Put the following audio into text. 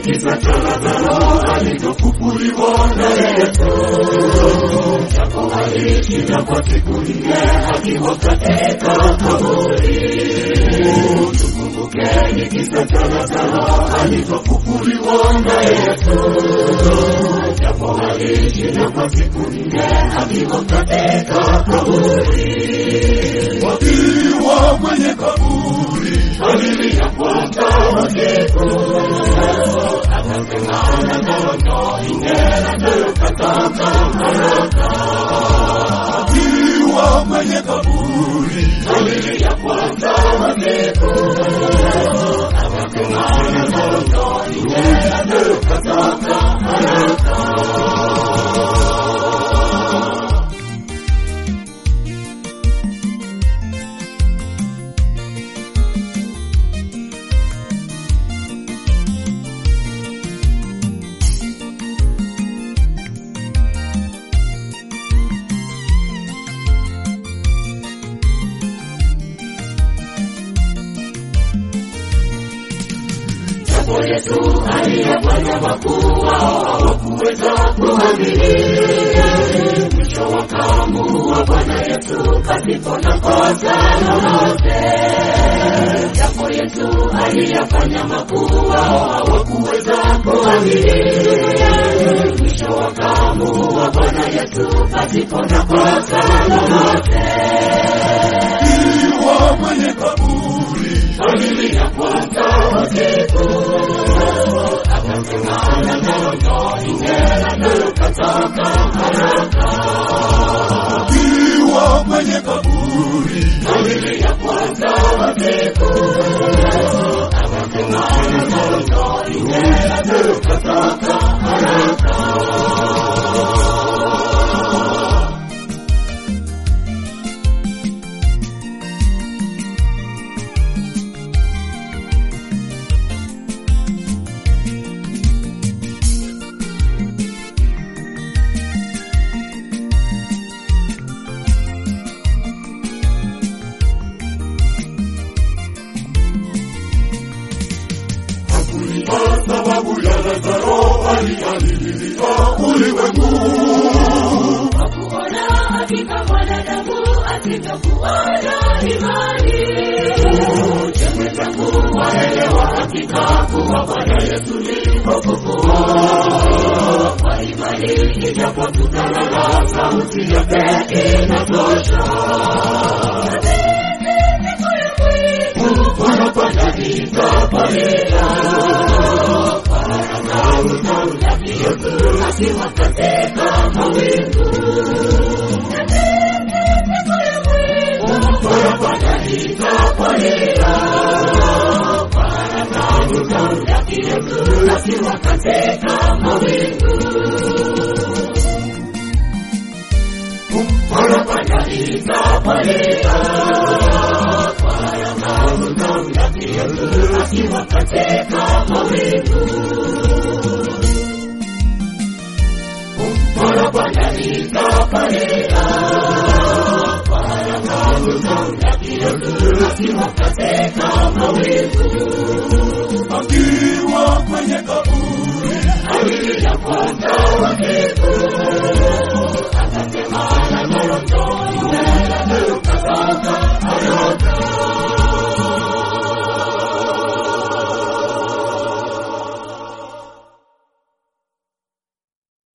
kisa cha Lazaro alivyofufuliwa na Yesu. Japo alishinda kwa siku nne akiwa katika kaburi. Tukumbukeni kisa cha Lazaro alivyofufuliwa na Yesu. Japo alishinda kwa siku nne akiwa katika kaburi. Wakiwa kwenye kaburi alilia kwa sauti akasema ndoto ingeondoka haraka. Wakiwa kwenye kaburi alilia kwa sauti akasema ndoto ingeondoka haraka. Yesu aliyefanya makuu wao hawakuweza kuamini. Mwisho wakaamua Bwana Yesu pasipo na kosa lolote. Japo Yesu aliyefanya makuu wao hawakuweza kuamini. Mwisho wakaamua Bwana Yesu pasipo na kosa lolote. Iwa mwenye kaburi alilia kwa sauti akasema ndoto ingeondoka haraka. Akiwa kwenye kaburi alilia kwa sauti akasema ndoto ingeondoka haraka. Kwa sababu ya Lazaro alialilia ulimwengu. Hakuona hakika mwanadamu asingekuwa na imani. Je, mwenzangu waelewa hakika kuwa Bwana Yesu ni mfufuo? Kwa imani ijapo tutalala sauti yake inatosha. Wanapanda itapalia akiwa katika mawingu. Wanapanda itapalia akiwa katika mawingu. Wanapanda itapalia akiwa katika mawingu. Wanapanda itapalia akiwa katika mawingu. Akiwa kwenye kaburi alilia kwa sauti